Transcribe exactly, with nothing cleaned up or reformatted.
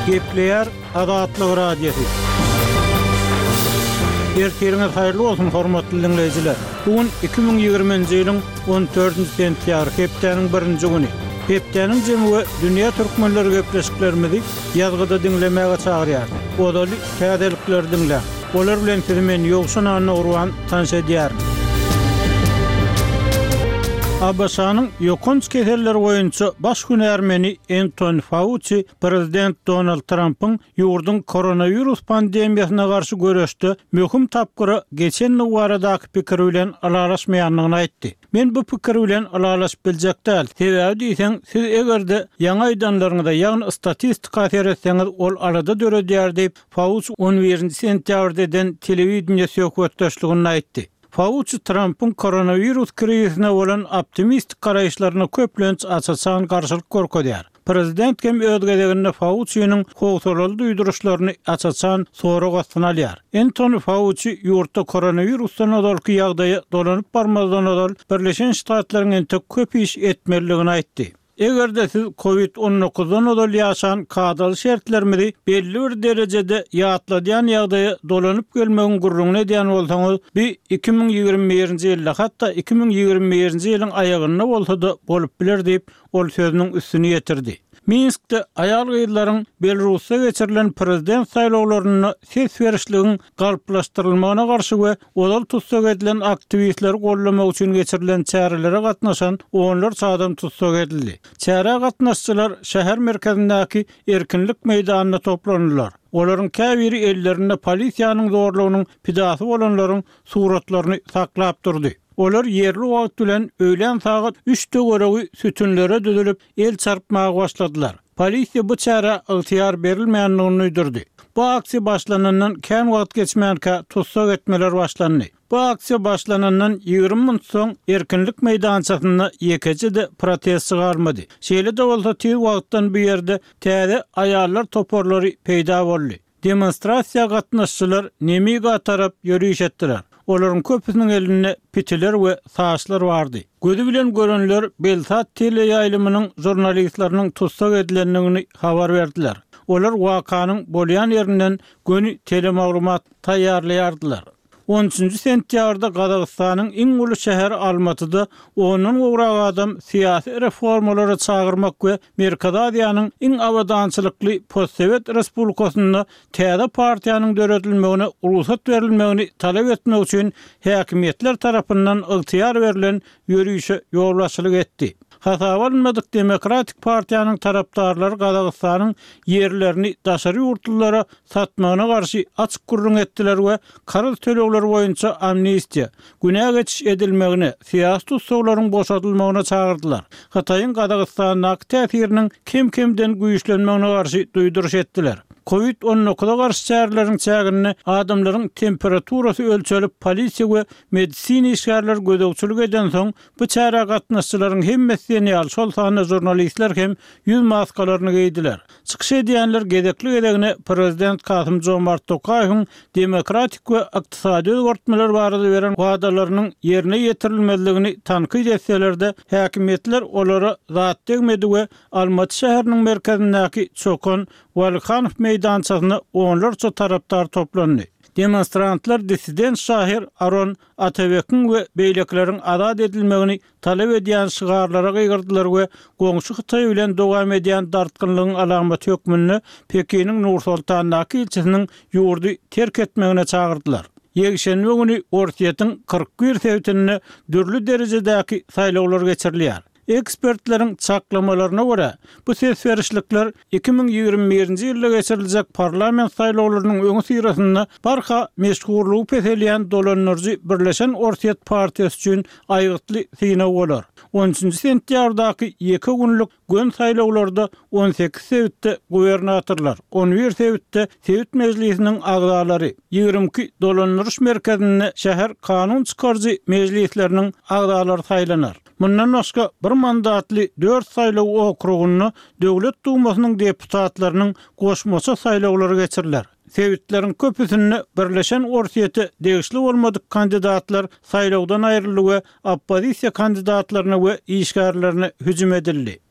Gepleyer Adatlyk radiosu. Ertiriniz hayırlı olsun hormatly dinleyijiler. Bugün iki bin ýygrimiňji ýylyň on dördünji sentýabr hepdeniň birinji güni. Hepdeniň jemgy dünýä türkmenleri gepleşiklerimizi ýazgyda dinlemäge çagyrýar. Odaly täzelikler dinle. Olar bilen men ýogşan urwan tanşa edýär. Abaşanyň ýokunç keseller boýunça baş günärmeni Anthony Fauci prezident Donald Trump'yň ýurdun koronavirus pandemiýasyna garşy görüşde möhüm tapgyry geçen ýyllardaky pikir bilen alalaşmaýanlygyny aýtdy. Men bu pikir bilen alalaşyp biljek däl. Sebäbi diýsen, siz egerde ýaňy aýdanlaryňyzda ýagny statistika teretseniz ol arada döredýär diýip Fauci on birinji sentýabrda eden telewizioniýa söhbetdeşligini aýtdy. Fauci Trump'ın koronavirus krizine olan optimistik garaýşlaryna köplenç açaçan garşylyk görkezýär. Prezident hem öz gezeginde Fauci'nin howsalaly duýduruşlaryny açaçan sorak ostuna alýar. Anthony Fauci ýurtda koronavirusdan odalky ýagdaýy dolanyp barmazdan odal Birleşen Ştatlaryň ente köp iş etmeligini aýtdy. Egerde siz covid on dokuzdan odal ýaşan kadaly şertlerimizi belli bir derejede ýatladýan ýagdaýy dolanyp gelmegi gurruna edýän bolsaňyz, bir iki bin ýygrimi birinji ýylda hatda iki bin ýygrimi birinji ýylyň aýagyna bolsa-da bolup biler diýip ol sözüniň üstüne ýetirdi. Minskde aýal gyýlaryň Belarusda geçirilen prezident saýlawlaryny ses berişligiň galplaşdyrylmagyna garşy we odal tutsak edilen aktivistleri gollamak üçin geçirilen çärelere gatnaşan onlar çadam tutsak edildi. Çäre gatnaşçylar şäher merkezindäki Erkinlik meýdanyna toplandylar. Olaryň käbiri ellerinde polisiýanyň zorlugynyň pidasy bolanlaryň suratlaryny saklap durdy. Olar yerli wagt bilen öýlen saat üçde göregi sütünlere düzülüp el çarpmaga başladylar. Polisiýa bu çäre ygtyýar berilmeýändigini öýdürdi. Bu aksiýa başlanandan kän wagt geçmänkä tutsak etmeler başlandy. Bu aksiýa başlanandan ýygrimi minut soň Erkinlik meýdançasyna ýekejide protest çygarmady. Şeýle de bolsa tüý wagtdan bu ýerde täze aýallar toporlary peýda boldy. Demonstrasiýa gatnaşçylar nemiga tarap ýürüýüş etdiler. Olaryň köpüsiniň elinde pitiler we saçlar bardy. Gözi bilen görenler Belsat teleýaýlymynyň jurnalistlarynyň tutsak edilendigini habar berdiler. Olar wakanyň bolýan ýerinden göni telemaglumat taýýarlaýardylar. on üçünji sentýabrda Gazagystanyň iň uly şäheri Almatyda onuň ugrag adam siýasy reformalary çagyrmak we Merkez Aziýanyň iň awadançylykly Postsovet Respublikasyna täze partiýanyň döredilmegine ruhsat berilmegini talap etmek üçin häkimetler tarapyndan ygtyýar berilen ýürüýüşe ýolbaşçylyk etdi. Hasabalmadyk Demokratik Partiýanyň tarapdarlary Gazagystanyň ýerlerini daşary ýurtlylara satmagyna garşy açyk gurrun etdiler we karız tölegler boýunça amnestiýa, günä geçiş edilmegine, siýasy tutsaklaryň boşadylmagyna çagyrdylar. Hataýyň Gazagystanyň täsiriniň kim-kimden güýçlenmegine garşy duýduruş etdiler. covid on dokuza garşy çäreleriň çägini adamlaryň temperaturasy ölçülip polisiýa we medisina işgärler gödөгçülük eden soň bu çäre gatnaşçylaryň hemmesini ýal şol sany jurnalistler hem ýüz maskalaryny giydiler. Çykyş edýänler gedekli gedegine prezident Kasym Jomart Tokaýewiň demokratik we ykdysady özgertmeler barada beren wagdalarynyň ýerine ýetirilmezligini tanqid etseler-de häkimetler olara zat degmedi we Almaty şäheriniň merkezindäki Çokon Walkhanov meýdançasyna onlarça tarapdar toplandy. Demonstrantlar dissident şahir Aron Atabekiň we beýlekleriň azad edilmegini talap edýän şygarlara gygyrdylar we goňşy Hytaý bilen dowam edýän dartgynlygyň alamaty hökmüni Pekiniň Nur-Sultandaky ilçesiniň ýurdy terk etmegine çagyrdylar. Ýekşenbe güni Ortiýatyň kırk bir sewtini dürli derejedäki saýlawlar geçirilýär. Ekspertleriň çaklamalaryna görä, bu ses berişlikler iki bin ýygrimi birinji ýylda geçiriljek parlament saýlawlarynyň öňü syrasynda barha meşgullygy peselýän dolanyrjy Birleşen Ortiýat Partiýasy üçin aýgytly synaw bolar. on üçünji sentýabrdaky iki günlük gün saýlawlarda on sekiz sewtde gubernatorlar, on bir sewtde Sewit Mejlisiniň agdalary, ýygrimi iki dolanyrş merkezinde şäher kanun çykarjy mejlisleriniň agdalary saýlanar. Mundan başga bir mandatly dört saýlaw okrugyny Döwlet Dumasynyň deputatlarynyň goşmaça saýlawlary geçiriler. Sewitleriň köpüsini Birleşen Ortiýaty degişli bolmadyk kandidatlar saýlawdan aýryldy we oppozisiýa kandidatlaryna we işgärlerine hüjüm edildi.